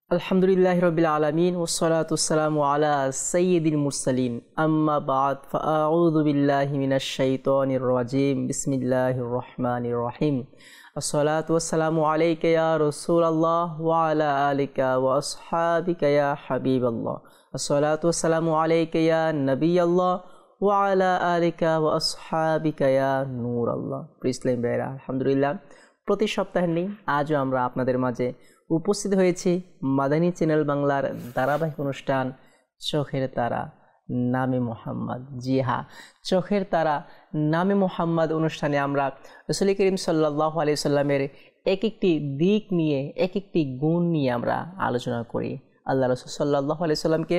আলহামদুলিল্লাহি রাব্বিল আলামিন ওয়াসসালাতু ওয়াসসালামু আলা সাইয়্যিদিল মুরসালিন আম্মা বা'দ ফাআউযু বিল্লাহি মিনাশ শাইতানির রাজিম বিসমিল্লাহির রহমানির রহিম আসসালাতু ওয়াসসালামু আলাইকা ইয়া রাসূলুল্লাহ ওয়া আলা আলিকা ওয়া আসহাবিকা ইয়া হাবিবাল্লাহ আসসালাতু ওয়াসসালামু আলাইকা ইয়া নবিয়াল্লাহ ওয়া আলা আলিকা ওয়া আসহাবিকা ইয়া নূরাল্লাহ। ইসলাম ভাইরা, আলহামদুলিল্লাহ প্রতি সপ্তাহে নেই আজও আমরা আপনাদের মাঝে উপস্থিত হয়েছি মাদানী চ্যানেল বাংলার ধারাবাহিক অনুষ্ঠান চোখের তারা নামে মোহাম্মদ। জি হ্যাঁ, চোখের তারা নামে মোহাম্মদ অনুষ্ঠানে আমরা রাসূল করিম সাল্লাল্লাহু আলাইহি সাল্লামের এক একটি দিক নিয়ে, এক একটি গুণ নিয়ে আমরা আলোচনা করি। আল্লাহ রাসূল সাল্লাল্লাহু আলাইহি সাল্লামকে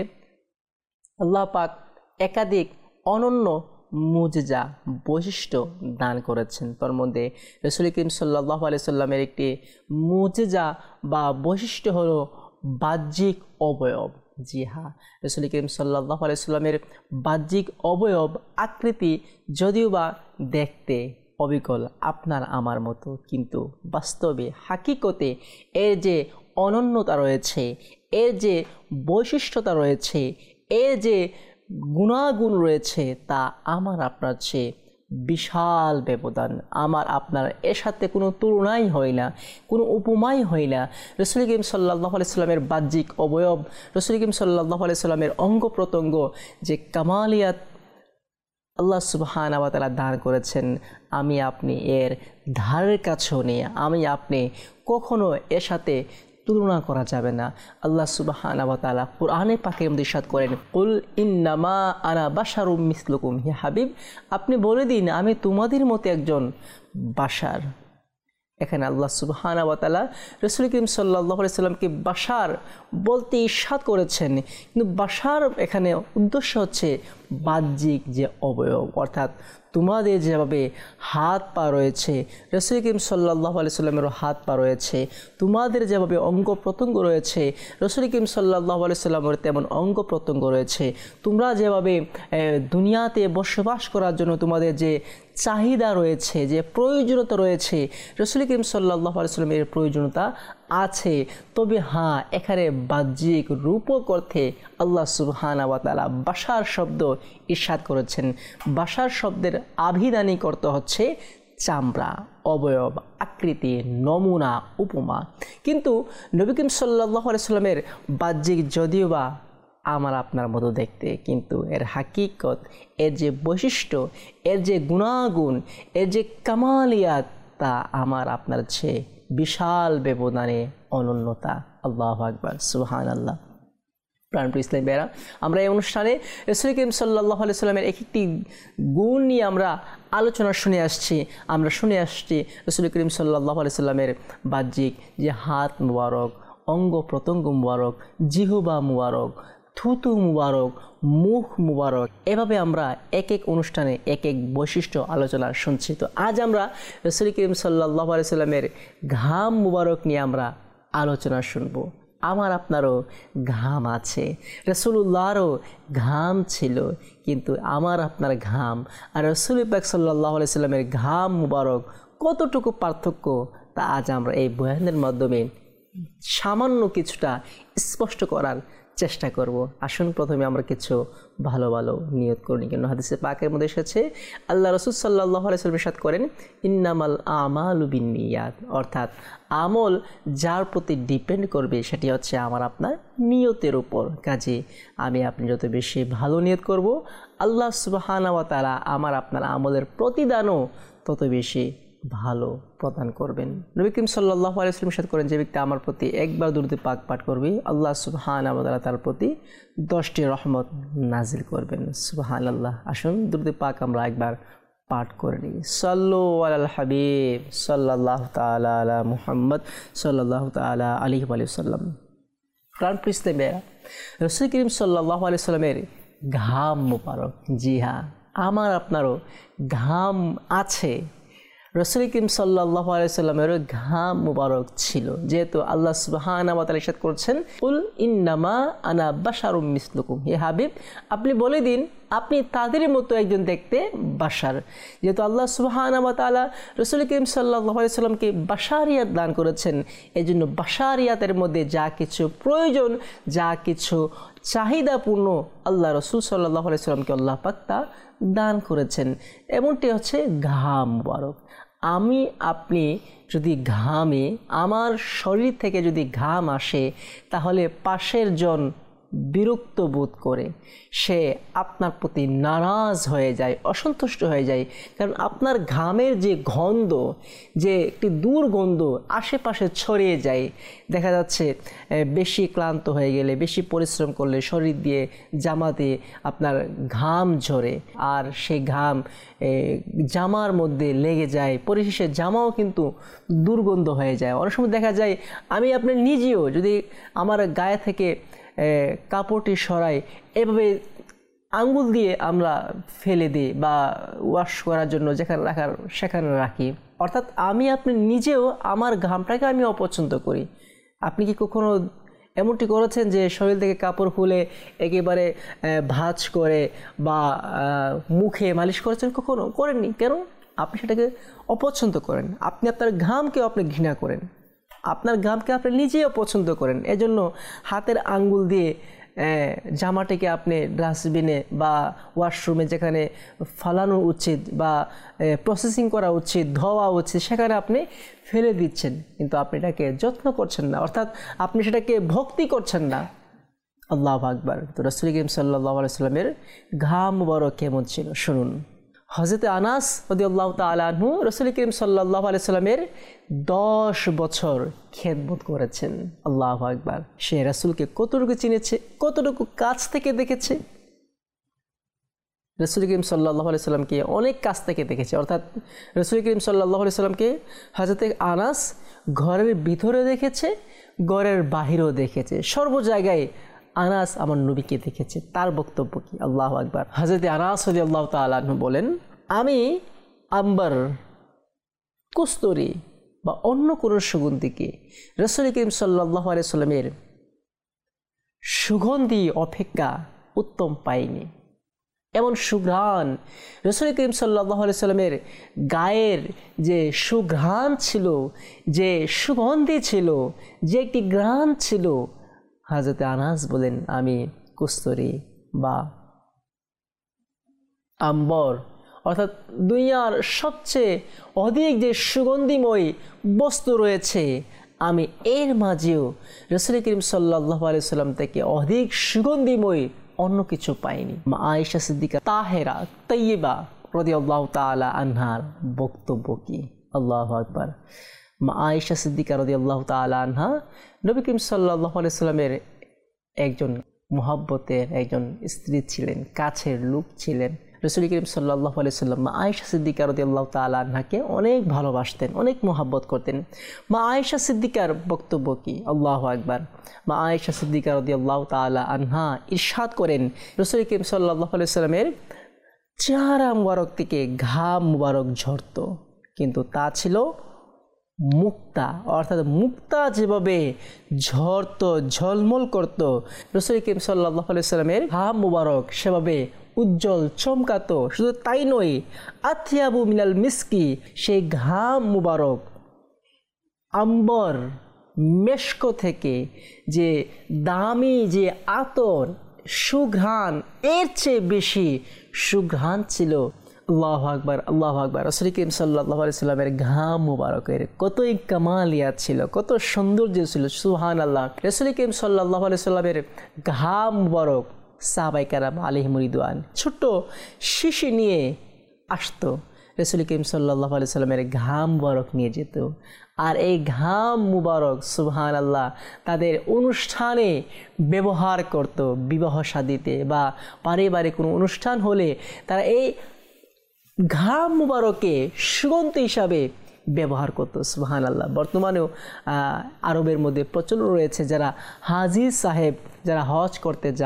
আল্লাহ পাক একাধিক অনন্য মুজিজা বৈশিষ্ট্য দান করেছেন। তার মধ্যে রাসূল করিম সাল্লাল্লাহু আলাইহি সাল্লামের একটি মুজিজা বা বৈশিষ্ট্য হলো বাহ্যিক অবয়ব। জি হ্যাঁ, রাসূল করিম সাল্লাল্লাহু আলাইহি সাল্লামের বাহ্যিক অবয়ব আকৃতি যদিও বা দেখতে অবিকল আপনার আমার মতো, কিন্তু বাস্তবে হাকিকতে এর যে অনন্যতা রয়েছে, এর যে বৈশিষ্ট্যতা রয়েছে, এর যে গুণাগুণ রয়েছে তা আমার আপনার চেয়ে বিশাল ব্যবধান। আমার আপনার এর সাথে কোনো তুলনাই হয় না, কোনো উপমাই হয় না। রাসূল করিম সাল্লাল্লাহু আলাইহি সাল্লামের বাহ্যিক অবয়ব, রাসূল করিম সাল্লাল্লাহু আলাইহি সাল্লামের অঙ্গ প্রত্যঙ্গ যে কামালিয়াত আল্লাহ সুবহানাহু ওয়া তাআলা দান করেছেন, আমি আপনি এর ধারের কাছেও নেই, আমি আপনি কখনো এর সাথে তুলনা করা যাবে না। আল্লাহ সুবহানাহু ওয়া তাআলা কোরআনে পাকের মধ্যে ইরশাদ করেন, কুল ইন্নামা আনা বাশারুম মিসলুকুম, হে হাবিব আপনি বলে দিন আমি তোমাদের মতো একজন বাশার। এখানে আল্লাহ সুবহানাহু ওয়া তাআলা রাসূল করিম সাল্লাল্লাহু আলাইহি সাল্লামকে বাশার বলতে ইরশাদ করেছেন, কিন্তু বাশার এখানে উদ্দেশ্য হচ্ছে বাহ্যিক যে অবয়ব, অর্থাৎ তোমাদের যেভাবে হাত পা রয়েছে, রাসূল করিম সাল্লাল্লাহু আলাইহি সাল্লামেরও হাত পা রয়েছে, তোমাদের যেভাবে অঙ্গ প্রত্যঙ্গ রয়েছে, রাসূল করিম সাল্লাল্লাহু আলাইহি সাল্লামের তেমন অঙ্গ প্রত্যঙ্গ রয়েছে। তোমরা যেভাবে দুনিয়াতে বসবাস করার জন্য তোমাদের যে চাহিদা রয়েছে, যে প্রয়োজনীয়তা রয়েছে, রাসূল করিম সাল্লাল্লাহু আলাইহি সাল্লামের প্রয়োজনীয়তা আছে। তবে হ্যাঁ, এখানে বাহ্যিক রূপক অর্থে আল্লাহ সুবহানাহু ওয়া তাআলা বাশার শব্দ ইরশাদ করেছেন। বাশার শব্দের আভিধানিক অর্থ হচ্ছে চামড়া, অবয়ব, আকৃতি, নমুনা, উপমা। কিন্তু নবী করিম সাল্লাল্লাহু আলাইহি সাল্লামের বাহ্যিক যদিও বা আমার আপনার মতো দেখতে, কিন্তু এর হাকিকত, এর যে বৈশিষ্ট্য, এর যে গুণাগুণ, এর যে কামালিয়াত তা আমার আপনার চেয়ে বিশাল ব্যবধানে অনন্যতা। আল্লাহু আকবার, সুবহানাল্লাহ। প্রাণপ্রিয় ইসলামী ভাইরা, আমরা এই অনুষ্ঠানে রাসূল করিম সাল্লাল্লাহু আলাইহি সাল্লামের এক একটি গুণ নিয়ে আমরা আলোচনা শুনে আসছি। আমরা শুনে আসছি রাসূল করিম সাল্লাল্লাহু আলাইহি সাল্লামের বাহ্যিক যে হাত মুবারক, অঙ্গ প্রত্যঙ্গ মুবারক, জিহ্বা মুবারক, থুতু মুবারক, মুখ মুবারক, এভাবে আমরা এক এক অনুষ্ঠানে এক এক বৈশিষ্ট্য আলোচনা শুনছি। তো আজ আমরা রাসূল করিম সাল্লাল্লাহু আলাইহি সাল্লামের ঘাম মুবারক নিয়ে আমরা আলোচনা শুনব। আমার আপনারও ঘাম আছে, রাসূলুল্লাহরও ঘাম ছিল, কিন্তু আমার আপনার ঘাম আর রাসূল পাক সাল্লাল্লাহু আলাইহি সাল্লামের ঘাম মুবারক কতটুকু পার্থক্য তা আজ আমরা এই বয়ানের মাধ্যমে সামান্য কিছুটা স্পষ্ট করার চেষ্টা করব। আসুন প্রথমে আমরা কিছু ভালো ভালো নিয়ত করি। কেন হাদিসে পাকের মধ্যে এসেছে, আল্লাহ রাসূল সাল্লাল্লাহু আলাইহি ওয়াসাল্লাম ইরশাদ করেন, ইন্নামাল আমালু বিন্নিয়াত, অর্থাৎ আমল যার প্রতি ডিপেন্ড করবে সেটি হচ্ছে আমার আপনার নিয়তের উপর। কাজে আমি আপনি যত বেশি ভালো নিয়ত করব, আল্লাহ সুবহানাহু ওয়া তাআলা আমার আপনার আমলের প্রতিদানও তত বেশি ভালো প্রদান করবেন। নবী করিম সাল্লাল্লাহু আলাইহি ওয়াসাল্লাম ইরশাদ করেন, যে ব্যক্তি আমার প্রতি একবার দুরূদ পাক পাঠ করবে, আল্লাহ সুবহানাহু ওয়া তাআলা তার প্রতি 10টি রহমত নাজিল করবেন। সুবহানাল্লাহ। আসুন দুরূদ পাক আমরা একবার পাঠ করে নিই। সাল্লু আলাল হাবিব সাল্লাল্লাহু তাআলা আলা মুহাম্মদ সাল্লাল্লাহু তাআলা আলাইহি ওয়া সাল্লাম। প্রাণপ্রিয় ইসলামী ভাইরা, রাসূল করিম সাল্লাল্লাহু আলাইহি সাল্লামের ঘাম মুবারক, জি হ্যাঁ, আমার আপনারও ঘাম আছে। রাসূল করিম সাল্লাল্লাহু আলাইহি সাল্লামের ঘাম মুবারক ছিল, যেহেতু আল্লাহ সুবহানাহু ওয়া তাআলা ইরশাদ করছেন, কুল ইন্নামা আনা বাশারুম মিসলুকুম, হে হাবিব আপনি বলে দিন আপনি তাদের মতো একজন দেখতে বাশার। যেহেতু আল্লাহ সুবহানাহু ওয়া তাআলা রাসূল করিম সাল্লাল্লাহু আলাইহি সাল্লামকে বাশারিয়াত দান করেছেন, এজন্য বাশারিয়াতের মধ্যে যা কিছু প্রয়োজন, যা কিছু চাহিদাপূর্ণ আল্লাহ রাসূল সাল্লাল্লাহু আলাইহি সাল্লামকে আল্লাহ পাক তা দান করেছেন। এমনটি হচ্ছে ঘাম মুবারক। আমি আপনি যদি ঘামে, আমার শরীর থেকে যদি ঘাম আসে, তাহলে পাশের জন বিরক্ত বোধ করে, সে আপনার প্রতি নারাজ হয়ে যায়, অসন্তুষ্ট হয়ে যায়। কারণ আপনার ঘামের যে গন্ধ, যে একটি দুর্গন্ধ আশেপাশে ছড়িয়ে যায়। দেখা যাচ্ছে বেশি ক্লান্ত হয়ে গেলে, বেশি পরিশ্রম করলে শরীর দিয়ে জামাতে আপনার ঘাম ঝরে, আর সেই ঘাম জামার মধ্যে লেগে যায়, পরিশেষে জামাও কিন্তু দুর্গন্ধ হয়ে যায়। অনেক সময় দেখা যায় আমি আপনি নিজেও যদি আমার গায়ে থেকে কাপড়টি সরাই, এভাবে আঙ্গুল দিয়ে আমরা ফেলে দিই বা ওয়াশ করার জন্য যেখানে রাখার সেখানে রাখি। অর্থাৎ আমি আপনি নিজেও আমার ঘামটাকে আমি অপছন্দ করি। আপনি কি কখনো এমনটি করেছেন যে শরীর থেকে কাপড় খুলে একেবারে ভাঁজ করে বা মুখে মালিশ করেছেন? কখনো করেননি। কেন? আপনি সেটাকে অপছন্দ করেন। আপনি আপনার ঘামকেও আপনি ঘৃণা করেন, আপনার ঘামকে আপনি নিজেই অপছন্দ করেন। এজন্য হাতের আঙ্গুল দিয়ে জামাটিকে আপনি ডাস্টবিনে বা ওয়াশরুমে যেখানে ফালানো উচিত বা প্রসেসিং করা উচিত, ধোয়া উচিত, সেখানে আপনি ফেলে দিচ্ছেন, কিন্তু আপনি এটাকে যত্ন করছেন না, অর্থাৎ আপনি সেটাকে ভক্তি করছেন না। আল্লাহু আকবার। তো রাসূল করিম সাল্লাল্লাহু আলাইহি সাল্লামের ঘাম মুবারক কেমন ছিল শুনুন। হযরত আনাস রাদিয়াল্লাহু তাআলা আনহু রাসূল করিম সাল্লাল্লাহু আলাইহি সাল্লামের 10 বছর খেদমত করেছেন। আল্লাহু আকবার। সে রাসূলকে কতটুকু চিনেছে, কতটুকু কাছ থেকে দেখেছে। রাসূল করিম সাল্লাল্লাহু আলাইহি সাল্লামকে অনেক কাছ থেকে দেখেছে, অর্থাৎ রাসূল করিম সাল্লাল্লাহু আলাইহি সাল্লামকে হযরত আনাস ঘরের ভিতরে দেখেছে, ঘরের বাহিরেও দেখেছে, সর্ব জায়গায় আনাস আমার নবীকে দেখেছে। তার বক্তব্য কি? আল্লাহু আকবার। হযরত আনাস রাদিয়াল্লাহু তাআলা আনহু বলেন, আমি আম্বার, কস্তুরী বা অন্য কোনো সুগন্ধিকে রাসূল করিম সাল্লাল্লাহু আলাইহি সাল্লামের সুগন্ধি অপেক্ষা উত্তম পাইনি। এমন সুঘ্রাণ রাসূল করিম সাল্লাল্লাহু আলাইহি সাল্লামের গায়ের যে সুঘ্রাণ ছিল, যে সুগন্ধি ছিল, যে একটি ঘ্রাণ ছিল, হযরত আনাস বলেন আমি কস্তুরী বা আম্বর, অর্থাৎ দুনিয়ার সবচেয়ে অধিক যে সুগন্ধিময় বস্তু রয়েছে, আমি এর মাঝেও রাসূল করিম সাল্লাল্লাহু আলাইহি সাল্লাম থেকে অধিক সুগন্ধিময় অন্য কিছু পাইনি। মা আয়েশা সিদ্দিকা তাহেরা তাইয়্যিবা রাদিয়াল্লাহু তাআলা আনহার বক্তব্য কি? আল্লাহু আকবার। মা আয়েশা সিদ্দিকা রাদিয়াল্লাহু তাআলা আনহা নবী করিম সাল্লাল্লাহু আলাইহি সাল্লামের একজন মুহাব্বতের একজন স্ত্রী ছিলেন, কাছের লোক ছিলেন। রাসূল করিম সাল্লাল্লাহু আলাইহি সাল্লাম মা আয়েশা সিদ্দিকা রাদিয়াল্লাহু তাআলা আনহাকে অনেক ভালোবাসতেন, অনেক মুহাব্বত করতেন। মা আয়েশা সিদ্দিকার বক্তব্য কি? আল্লাহু আকবার। মা আয়েশা সিদ্দিকা রাদিয়াল্লাহু তাআলা আনহা ইরশাদ করেন, রাসূল করিম সাল্লাল্লাহু আলাইহি সাল্লামের চেহারা মুবারক থেকে ঘাম মুবারক ঝরত, কিন্তু তা ছিল মুক্তা, অর্থাৎ মুক্তা যেভাবে ঝরত, ঝলমল করত, রাসূল করিম সাল্লাল্লাহু আলাইহি সাল্লামের ঘাম মুবারক সেভাবে উজ্জ্বল চমকাতো। শুধু তাই নয়, আথিয়াবু মিনাল মিসকি, সেই ঘাম মুবারক আম্বর, মেশক থেকে যে দামি যে আতর, সুঘ্রাণ, এর চেয়ে বেশি সুঘ্রাণ ছিল। আল্লাহু আকবার, আল্লাহু আকবার। রাসূল করিম সাল্লাল্লাহু আলাইহি সাল্লামের ঘাম মুবারকের কতই কামালিয়াত ছিল, কত সৌন্দর্য ছিল। সুবহানাল্লাহ। রাসূল করিম সাল্লাল্লাহু আলাইহি সাল্লামের ঘাম মুবারক সাহাবায়ে কেরাম আলাইহিমুর রিদওয়ান ছোট্ট শিশি নিয়ে আসতো, রাসূল করিম সাল্লাল্লাহু আলাইহি সাল্লামের ঘাম মুবারক নিয়ে যেত। আর এই ঘাম মুবারক সুবহানাল্লাহ তাদের অনুষ্ঠানে ব্যবহার করত, বিবাহ শাদীতে বা পারিবারিক কোনো অনুষ্ঠান হলে তারা এই ঘাম মুবারকে সুগন্ধি হিসাবে ব্যবহার করতো। সুবহানাল্লাহ। বর্তমানেও আরবের মধ্যে প্রচলন রয়েছে, যারা হাজি সাহেব যারা হজ করতে যান,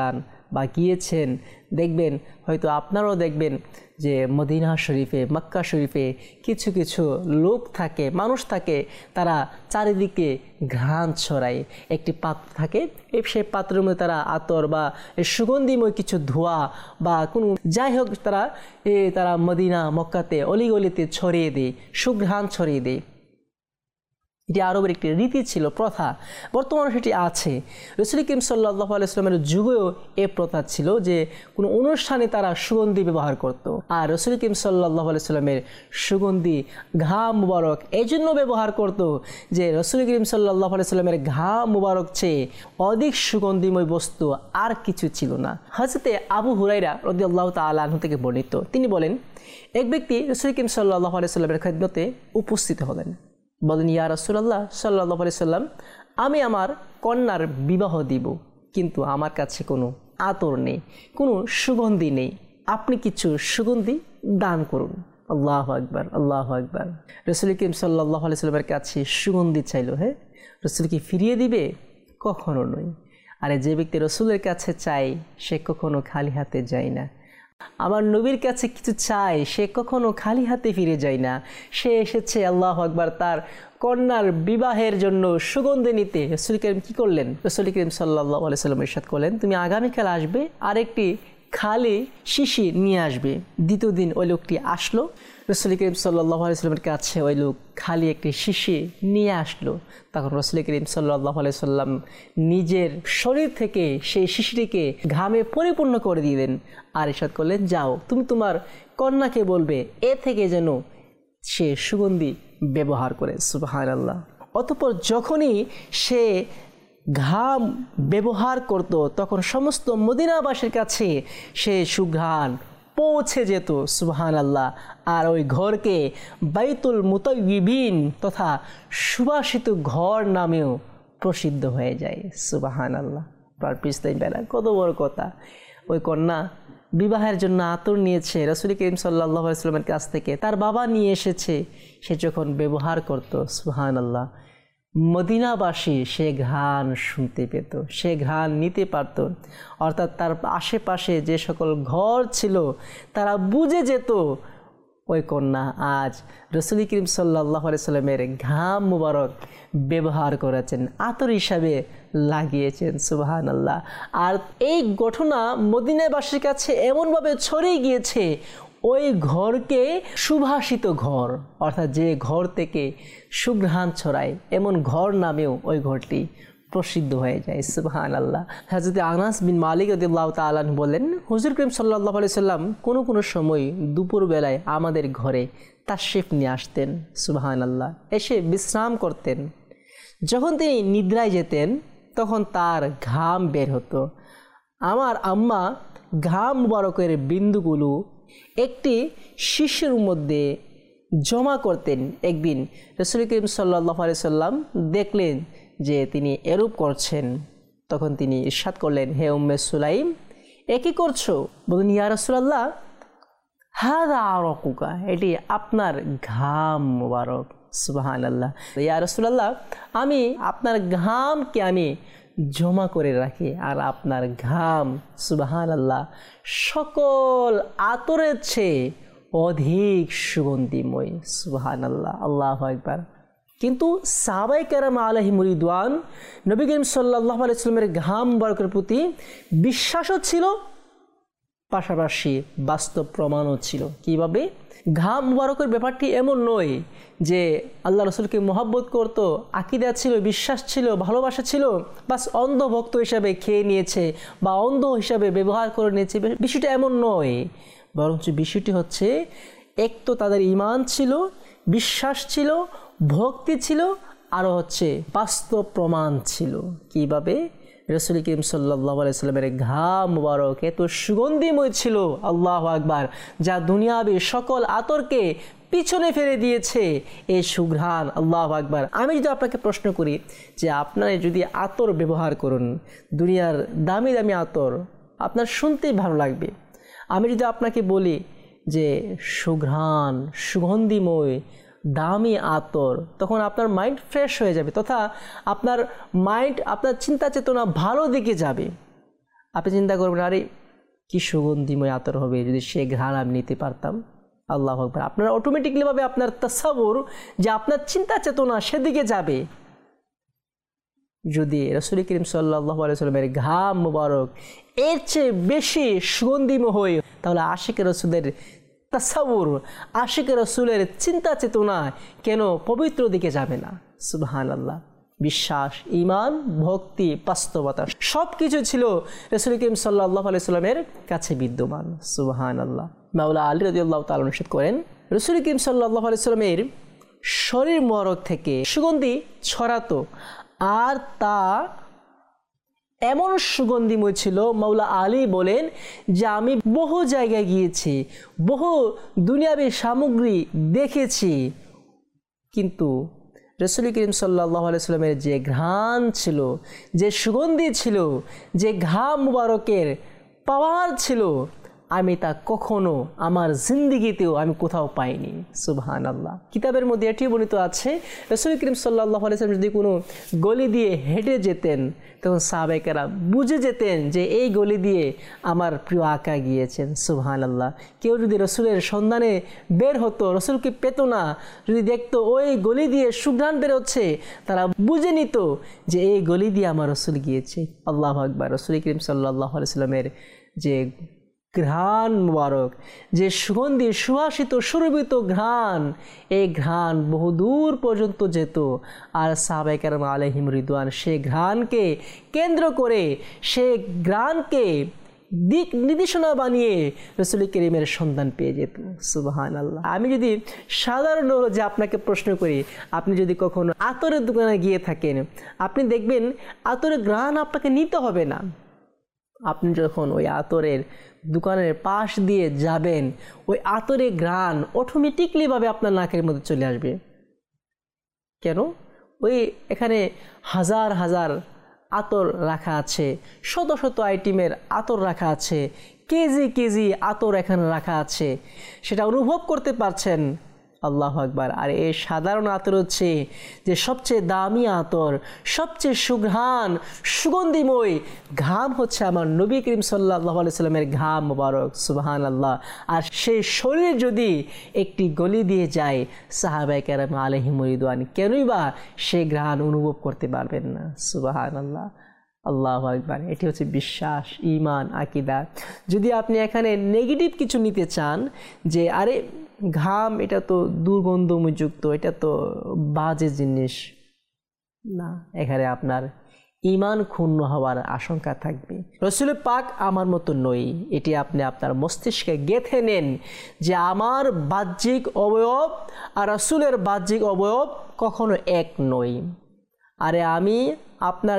বা গিয়েছেন, দেখবেন হয়তো আপনারাও দেখবেন যে মদিনা শরীফে, মক্কা শরীফে কিছু কিছু লোক থাকে, মানুষ থাকে, তারা চারিদিকে ঘ্রাণ ছড়ায়। একটি পাত্র থাকে, সেই পাত্রের মধ্যে তারা আতর বা সুগন্ধিময় কিছু ধোঁয়া বা কোনো যাই হোক তারা মদিনা মক্কাতে অলিগলিতে ছড়িয়ে দেয়, সুঘ্রাণ ছড়িয়ে দেয়। এটি আরবের একটি রীতি ছিল, প্রথা। বর্তমানে সেটি আছে। রাসূল করিম সাল্লাল্লাহু আলাইহি ওয়াসাল্লামের যুগেও এ প্রথা ছিল যে কোনো অনুষ্ঠানে তারা সুগন্ধি ব্যবহার করত। আর রাসূল করিম সাল্লাল্লাহু আলাইহি ওয়াসাল্লামের সুগন্ধি ঘাম মুবারক এই জন্য ব্যবহার করত যে রাসূল করিম সাল্লাল্লাহু আলাইহি ওয়াসাল্লামের ঘাম মুবারক চেয়ে অধিক সুগন্ধিময় বস্তু আর কিছু ছিল না। হযরতে আবু হুরায়রা রাদিয়াল্লাহু তাআলা আনহু থেকে বর্ণিত, তিনি বলেন, এক ব্যক্তি রাসূল করিম সাল্লাল্লাহু আলাইহি ওয়াসাল্লামের খেদমতে উপস্থিত হলেন। বলেন, ইয়া রাসূলুল্লাহ সাল্লাল্লাহু আলাইহি সাল্লাম, আমি আমার কন্যার বিবাহ দিব, কিন্তু আমার কাছে কোনো আতর নেই, কোনো সুগন্ধি নেই, আপনি কিছু সুগন্ধি দান করুন। আল্লাহু আকবার, আল্লাহু আকবার। রাসূল করিম সাল্লাল্লাহু আলাইহি সাল্লামের কাছে সুগন্ধি চাইলো, হ্যাঁ, রাসূল কি ফিরিয়ে দিবে? কখনো নয়। আরে যে ব্যক্তি রাসূলের কাছে চায় সে কখনো খালি হাতে যায় না। আমার নবীর কাছে কিছু চায়, সে কখনো খালি হাতে ফিরে যায় না। সে এসেছে আল্লাহু আকবার তার কন্যার বিবাহের জন্য সুগন্ধি নিতে। রাসূল করিম কি করলেন? রাসূল করিম সাল্লাল্লাহু আলাইহি সাল্লাম ইরশাদ করলেন, তুমি আগামীকাল আসবে আর একটি খালি শিশি নিয়ে আসবে। দ্বিতীয় দিন ওই লোকটি আসলো, রাসূল করিম সাল্লাল্লাহু আলাইহি সাল্লামের কাছে ওই লোক খালি একটি শিশি নিয়ে আসলো। তখন রাসূল করিম সাল্লাল্লাহু আলাইহি সাল্লাম নিজের শরীর থেকে সেই শিশিটিকে ঘামে পরিপূর্ণ করে দিলেন আর ইরশাদ করলেন, যাও তুমি তোমার কন্যাকে বলবে এ থেকে যেন সে সুগন্ধি ব্যবহার করে। সুবহানাল্লাহ। অতঃপর যখনই সে ঘাম ব্যবহার করত তখন সমস্ত মদিনাবাসীর কাছে সে সুঘ্রাণ পৌঁছে যেত। সুবহানাল্লাহ। আর ওই ঘরকে বাইতুল মুতায়্যিবিন তথা সুবাসিত ঘর নামেও প্রসিদ্ধ হয়ে যায়। সুবহানাল্লাহ। পিছতেই বেলা কত বড় কথা। ওই কন্যা বিবাহের জন্য আতর নিয়েছে রাসূল করিম সাল্লাল্লাহু আলাইহি ওয়াসাল্লামের কাছ থেকে, তার বাবা নিয়ে এসেছে, সে যখন ব্যবহার করত, সুবহানাল্লাহ, মদিনাবাসী সে ঘ্রাণ শুনতে পেত, সে ঘ্রাণ নিতে পারত। অর্থাৎ তার আশেপাশে যে সকল ঘর ছিল তারা বুঝে যেত ওই কন্যা আজ রাসূল করিম সাল্লাল্লাহু আলাইহি ওয়াসাল্লামের ঘাম মুবারক ব্যবহার করেছেন, আতর হিসাবে লাগিয়েছেন। সুবহানাল্লাহ। আর এই ঘটনা মদিনাবাসীর কাছে এমনভাবে ছড়িয়ে গিয়েছে, ওই ঘরকে সুভাষিত ঘর, অর্থাৎ যে ঘর থেকে সুঘ্রাণ ছড়ায় এমন ঘর নামেও ওই ঘরটি প্রসিদ্ধ হয়ে যায়। সুবহানাল্লাহ। হযরত আনাস বিন মালিক রাদিয়াল্লাহু তাআলা আনহু বলেন, হুজুর করিম সাল্লাল্লাহু আলাইহি সাল্লাম কোনো সময় দুপুরবেলায় আমাদের ঘরে তাশরিফ নিয়ে আসতেন। সুবহানাল্লাহ। এসে বিশ্রাম করতেন। যখন তিনি নিদ্রায় যেতেন তখন তার ঘাম বের হতো। আমার আম্মা ঘাম মুবারকের বিন্দুগুলো একটি শিশির মধ্যে জমা করতেন। একদিন রাসূল করিম সাল্লাল্লাহু আলাইহি সাল্লাম দেখলেন যে তিনি এরূপ করছেন, তখন তিনি ইরশাদ করলেন, হে উম্মে সুলাইম, এ কি করছো? বললেন, ইয়া রাসূলুল্লাহ, হাযা আরাকুকা, এটি আপনার ঘাম মুবারক। সুবহানাল্লাহ। ইয়া রাসূলুল্লাহ, আমি আপনার ঘামকে আমি জমা করে রাখি, আর আপনার ঘাম সুবহানাল্লাহ সকল আতরের চেয়ে অধিক সুগন্ধিময়। সুবহানাল্লাহ। আল্লাহু আকবার। কিন্তু সাহাবায়ে কেরাম আলাইহিমুর রিদওয়ান নবী করিম সাল্লাল্লাহু আলাইহি ওয়াসাল্লামের ঘাম মুবারকের প্রতি বিশ্বাসও ছিল, পাশাপাশি বাস্তব প্রমাণও ছিল। কিভাবে? ঘাম মুবারকের ব্যাপারটি এমন নয় যে আল্লাহ রাসূলকে মহব্বত করত, আকীদা ছিল, বিশ্বাস ছিল, ভালোবাসা ছিল, বাস অন্ধ ভক্ত হিসাবে খেয়ে নিয়েছে বা অন্ধ হিসাবে ব্যবহার করে নিয়েছে, বিষয়টা এমন নয়। বরঞ্চ বিষয়টি হচ্ছে, এক তো তাদের ঈমান ছিল, বিশ্বাস ছিল, ভক্তি ছিল, আরও হচ্ছে বাস্তব প্রমাণ ছিল। কিভাবে? রাসূল করিম সাল্লাল্লাহু আলাইহি ওয়াসাল্লামের ঘাম মুবারক এত সুগন্ধিময় ছিল, আল্লাহু আকবার, যা দুনিয়াবি সকল আতরকে পিছনে ফেলে দিয়েছে এই সুঘ্রাণ। আল্লাহু আকবার। আমি যদি আপনাকে প্রশ্ন করি যে আপনারা যদি আতর ব্যবহার করুন, দুনিয়ার দামি দামি আতর, আপনার শুনতেই ভালো লাগবে। আমি যদি আপনাকে বলি যে সুঘ্রাণ, সুগন্ধিময়, দামি আতর, তখন আপনার মাইন্ড ফ্রেশ হয়ে যাবে, তথা আপনার মাইন্ড, আপনার চিন্তা চেতনা ভালো দিকে যাবে। আপনি চিন্তা করবেন, আরে কি সুগন্ধিময় আতর হবে, যদি সে ঘ্রাণ আমি নিতে পারতাম। আল্লাহু আকবার। আপনার অটোমেটিকলিভাবে আপনার তাসাব্বুর, যে আপনার চিন্তা চেতনা সেদিকে যাবে। যদি রাসূল করিম সাল্লাল্লাহু আলাইহি ওয়াসাল্লামের ঘাম মুবারক এর চেয়ে বেশি সুগন্ধিময় হয়, তাহলে আশিকে রাসূলের তাসাব্বুর, আশিকে রাসূলের চিন্তা চেতনা কেন পবিত্র দিকে যাবে না? সুবহানাল্লাহ। বিশ্বাস, ঈমান, ভক্তি, বাস্তবতা সব কিছু ছিল রাসূল করিম সাল্লাল্লাহু আলাইহি ওয়াসাল্লামের কাছে বিদ্যমান। সুবহানাল্লাহ। মাওলা আলী রাদিয়াল্লাহু তাআলা নিষেধ করেন, রাসূল করিম সাল্লাল্লাহু আলাইহি ওয়াসাল্লামের শরীর মোবারক থেকে সুগন্ধি ছড়াতো, আর তা এমন সুগন্ধিময় ছিল, মাওলা আলী বলেন যে আমি বহু জায়গায় গিয়েছি, বহু দুনিয়াবী সামগ্রী দেখেছি, কিন্তু রাসূল করিম সাল্লাল্লাহু আলাইহি ওয়াসাল্লামের যে ঘ্রাণ ছিল, যে সুগন্ধি ছিল, যে ঘাম মুবারকের পাওয়ার ছিল, আমি তা কখনো আমার জিন্দেগিতেও আমি কোথাও পাইনি। সুবহানাল্লাহ। কিতাবের মধ্যে এটিও বর্ণিত আছে, রাসূল করিম সাল্লাল্লাহু আলাইহি ওয়াসাল্লাম যদি কোনো গলি দিয়ে হেঁটে যেতেন, তখন সাহাবায়ে কেরাম বুঝে যেতেন যে এই গলি দিয়ে আমার প্রিয় আকা গিয়েছেন। সুবহানাল্লাহ। কেউ যদি রাসূলের সন্ধানে বের হতো, রাসূলকে পেত না, যদি দেখতো ওই গলি দিয়ে সুঘ্রাণ বেরোচ্ছে, তারা বুঝে নিত যে এই গলি দিয়ে আমার রাসূল গিয়েছে। আল্লাহু আকবার। রাসূল করিম সাল্লাল্লাহু আলাইহি ওয়াসাল্লামের যে ঘ্রাণ মুবারক, যে সুগন্ধি, সুবাসিত সুরভিত ঘ্রাণ, এই ঘ্রাণ বহুদূর পর্যন্ত যেত। আর সাহাবায়ে কেরাম আলাইহিম রিদওয়ান সেই ঘ্রাণকে কেন্দ্র করে, সেই ঘ্রাণকে দিক নির্দেশনা বানিয়ে রাসূল করিমের সন্ধান পেয়ে যেত। সুবহানাল্লাহ। আমি যদি সাধারণ যে আপনাকে প্রশ্ন করি, আপনি যদি কখনো আতরের দোকানে গিয়ে থাকেন, আপনি দেখবেন আতরের ঘ্রাণ আপনাকে নিতে হবে না। আপনি যখন ওই আতরের দোকানের পাশ দিয়ে যাবেন, ওই আতরের ঘ্রাণ অটোমেটিকলিভাবে আপনার নাকের মধ্যে চলে আসবে। কেন? ওই এখানে হাজার হাজার আতর রাখা আছে, শত শত আইটেমের আতর রাখা আছে, কেজি কেজি আতর এখানে রাখা আছে, সেটা অনুভব করতে পারছেন। আল্লাহু আকবার। আর এই সাধারণ আতর হচ্ছে যে সবচেয়ে দামি আতর, সবচেয়ে সুঘ্রাণ সুগন্ধিময় ঘাম হচ্ছে আমার নবী করিম সাল্লাল্লাহু আলাইহি সাল্লামের ঘাম মুবারক। সুবহানাল্লাহ। আর সেই শরীর যদি একটি গলি দিয়ে যায়, সাহাবায়ে কেরাম আলাইহিম রিদওয়ান কেনই বা সেই ঘ্রাণ অনুভব করতে পারবেন না? সুবহানাল্লাহ। আল্লাহু আকবার। এটি হচ্ছে বিশ্বাস, ঈমান, আকীদা। যদি আপনি এখানে নেগেটিভ কিছু নিতে চান, যে আরে ঘাম এটা তো দুর্গন্ধমযুক্ত, এটা তো বাজে জিনিস, না, এখানে আপনার ঈমান ক্ষুণ্ণ হওয়ার আশঙ্কা থাকবে। রাসূল পাক আমার মতো নই, এটি আপনি আপনার মস্তিষ্কে গেঁথে নেন যে আমার বাহ্যিক অবয়ব আর রাসূলের বাহ্যিক অবয়ব কখনো এক নয়। আরে আমি আপনার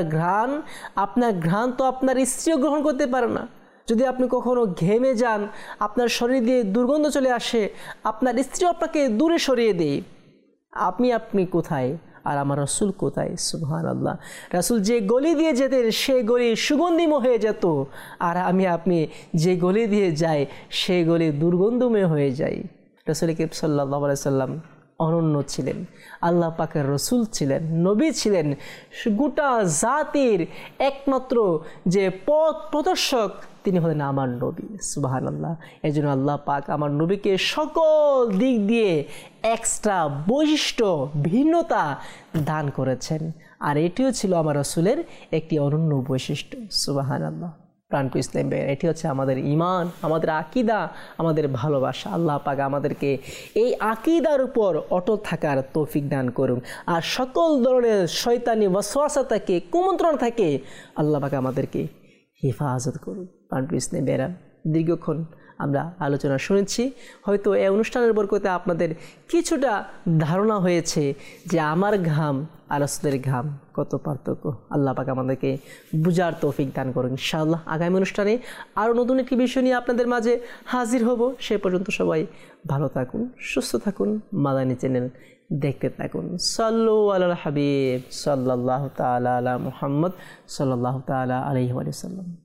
ঘ্রাণ তো আপনার স্ত্রীও গ্রহণ করতে পারে না। যদি আপনি কখনো ঘেমে যান, আপনার শরীর দিয়ে দুর্গন্ধ চলে আসে, আপনার স্ত্রী আপনাকে দূরে সরিয়ে দেয়। আপনি কোথায় আর আমার রাসূল কোথায়? সুবহানাল্লাহ। রাসূল যে গলি দিয়ে যেতেন সেই গলি সুগন্ধিময় হয়ে যেত, আর আপনি যে গলি দিয়ে যাই সেই গলি দুর্গন্ধময় হয়ে যায়। রাসূল করিম সাল্লাল্লাহু আলাইহি সাল্লাম অনন্য ছিলেন, আল্লাহ পাকের রসুল ছিলেন, নবী ছিলেন, গোটা জাতির একমাত্র যে পথ প্রদর্শক তিনি হলেন আমার নবী। সুবহানাল্লাহ। এই জন্য আল্লাহ পাক আমার নবীকে সকল দিক দিয়ে এক্সট্রা বৈশিষ্ট্য, ভিন্নতা দান করেছেন, আর এটিও ছিল আমার রসুলের একটি অনন্য বৈশিষ্ট্য। সুবহানাল্লাহ। প্রাণপ্রিয় ইসলাম ভাই, এটি হচ্ছে আমাদের ঈমান, আমাদের আকীদা, আমাদের ভালোবাসা। আল্লাহ পাক আমাদেরকে এই আকীদার উপর অটল থাকার তৌফিক দান করুন, আর সকল ধরনের শয়তানি ওয়াসওয়াসা থেকে, কুমন্ত্রণা থেকে আল্লাহ পাক আমাদেরকে হেফাজত করুন। প্রাণপ্রিয় ইসলাম ভাইরা, দীর্ঘক্ষণ আমরা আলোচনা শুনেছি, হয়তো এই অনুষ্ঠানের বরকতে আপনাদের কিছুটা ধারণা হয়েছে যে আমার ঘাম আর রাসূলের ঘাম কত পার্থক্য। আল্লাহ পাক আমাদেরকে বুঝার তৌফিক দান করুন। ইনশাআল্লাহ আগামী অনুষ্ঠানে আরও নতুন একটি বিষয় নিয়ে আপনাদের মাঝে হাজির হব। সে পর্যন্ত সবাই ভালো থাকুন, সুস্থ থাকুন, মাদানী চ্যানেল দেখতে থাকুন। সাল্লু আলাল হাবিব সাল্লাল্লাহু তাআলা আলা মুহাম্মদ সাল্লাল্লাহু তাআলা আলাইহি ওয়া সাল্লাম।